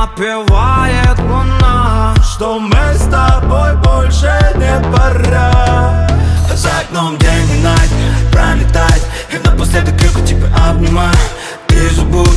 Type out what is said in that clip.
напевает луна, что мы с тобой больше не пора. За окном день и ночь пролетает, и напоследок крепко тебя обнимаю. Ты забудь